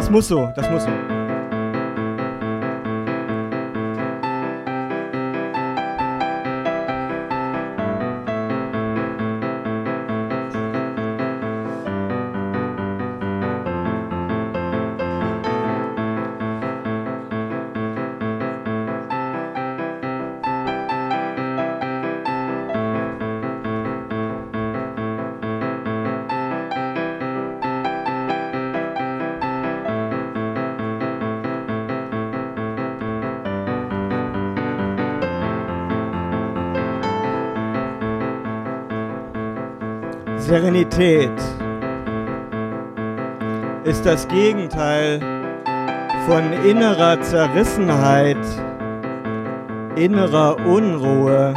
Das muss so, das muss so. Serenität ist das Gegenteil von innerer Zerrissenheit, innerer Unruhe,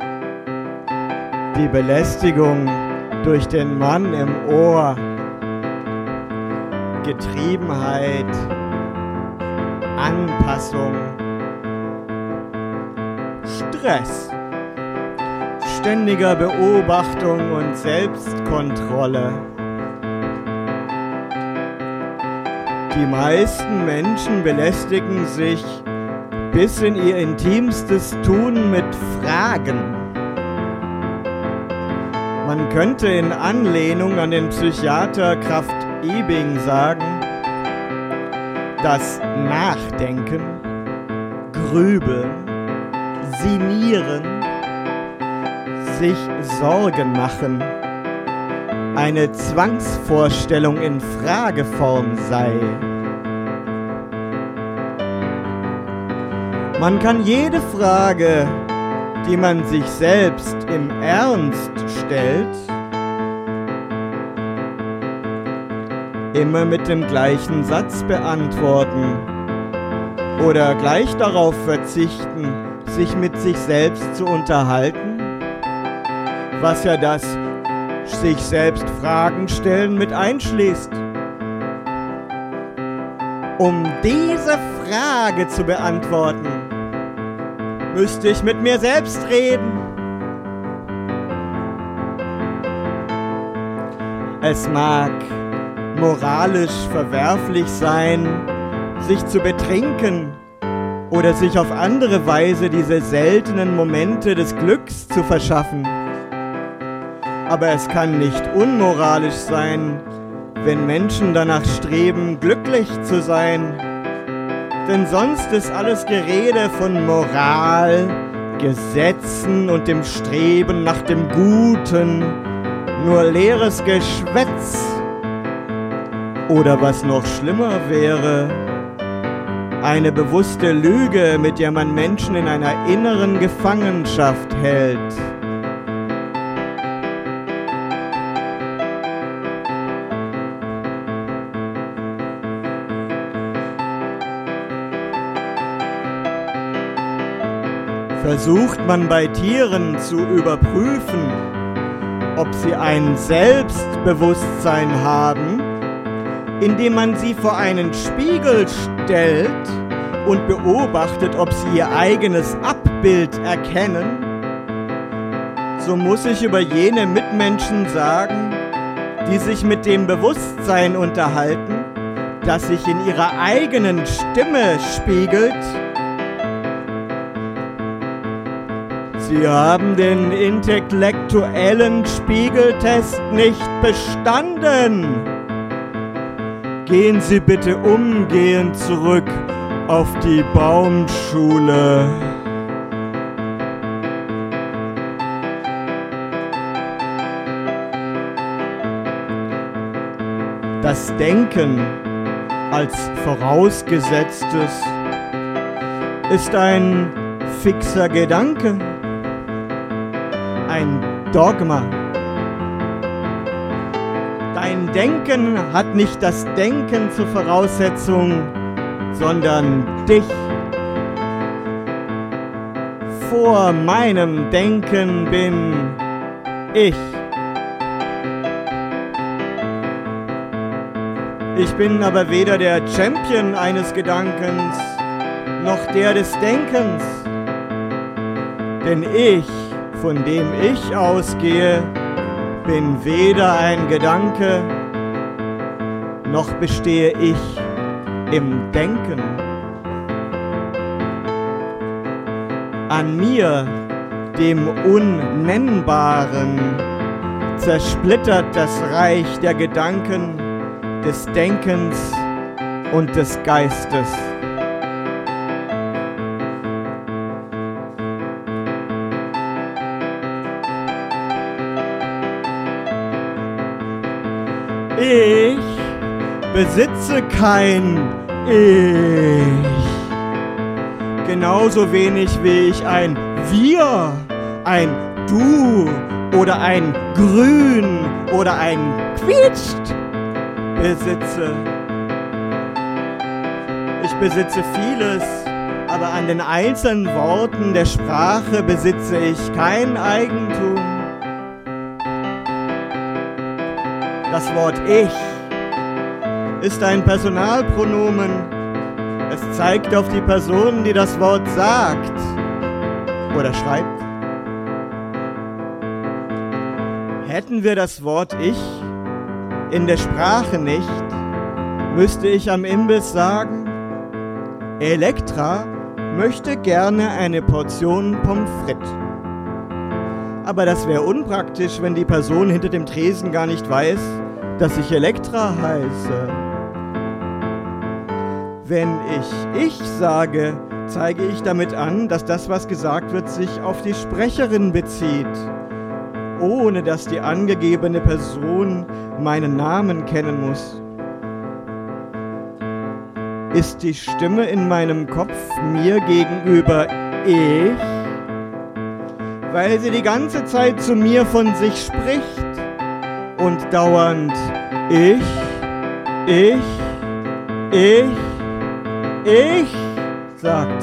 die Belästigung durch den Mann im Ohr, Getriebenheit, Anpassung, Stress, ständiger Beobachtung und Selbstkontrolle. Die meisten Menschen belästigen sich bis in ihr intimstes Tun mit Fragen. Man könnte in Anlehnung an den Psychiater Krafft Ebing sagen, dass Nachdenken, Grübeln, Sinnieren, sich Sorgen machen, eine Zwangsvorstellung in Frageform sei. Man kann jede Frage, die man sich selbst im Ernst stellt, immer mit dem gleichen Satz beantworten oder gleich darauf verzichten, sich mit sich selbst zu unterhalten, was ja das sich selbst Fragen stellen mit einschließt. Um diese Frage zu beantworten, müsste ich mit mir selbst reden. Es mag moralisch verwerflich sein, sich zu betrinken oder sich auf andere Weise diese seltenen Momente des Glücks zu verschaffen. Aber es kann nicht unmoralisch sein, wenn Menschen danach streben, glücklich zu sein. Denn sonst ist alles Gerede von Moral, Gesetzen und dem Streben nach dem Guten nur leeres Geschwätz. Oder was noch schlimmer wäre, eine bewusste Lüge, mit der man Menschen in einer inneren Gefangenschaft hält. Versucht man bei Tieren zu überprüfen, ob sie ein Selbstbewusstsein haben, indem man sie vor einen Spiegel stellt und beobachtet, ob sie ihr eigenes Abbild erkennen, so muss ich über jene Mitmenschen sagen, die sich mit dem Bewusstsein unterhalten, das sich in ihrer eigenen Stimme spiegelt: Sie haben den intellektuellen Spiegeltest nicht bestanden. Gehen Sie bitte umgehend zurück auf die Baumschule. Das Denken als Vorausgesetztes ist ein fixer Gedanke, ein Dogma. Dein Denken hat nicht das Denken zur Voraussetzung, sondern dich. Vor meinem Denken bin ich. Ich bin aber weder der Champion eines Gedankens, noch der des Denkens. Denn ich, von dem ich ausgehe, bin weder ein Gedanke, noch bestehe ich im Denken. An mir, dem Unnennbaren, zersplittert das Reich der Gedanken, des Denkens und des Geistes. Ich besitze kein Ich. Genauso wenig wie ich ein Wir, ein Du oder ein Grün oder ein Quietscht besitze. Ich besitze vieles, aber an den einzelnen Worten der Sprache besitze ich kein Eigentum. Das Wort Ich ist ein Personalpronomen. Es zeigt auf die Person, die das Wort sagt oder schreibt. Hätten wir das Wort Ich in der Sprache nicht, müsste ich am Imbiss sagen, Elektra möchte gerne eine Portion Pommes frites. Aber das wäre unpraktisch, wenn die Person hinter dem Tresen gar nicht weiß, dass ich Elektra heiße. Wenn ich sage, zeige ich damit an, dass das, was gesagt wird, sich auf die Sprecherin bezieht, ohne dass die angegebene Person meinen Namen kennen muss. Ist die Stimme in meinem Kopf mir gegenüber ich, weil sie die ganze Zeit zu mir von sich spricht und dauernd ich sagt.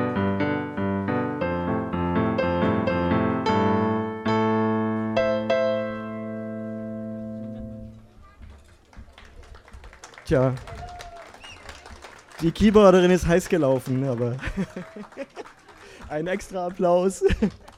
Tja, die Keyboarderin ist heiß gelaufen, aber ein extra Applaus.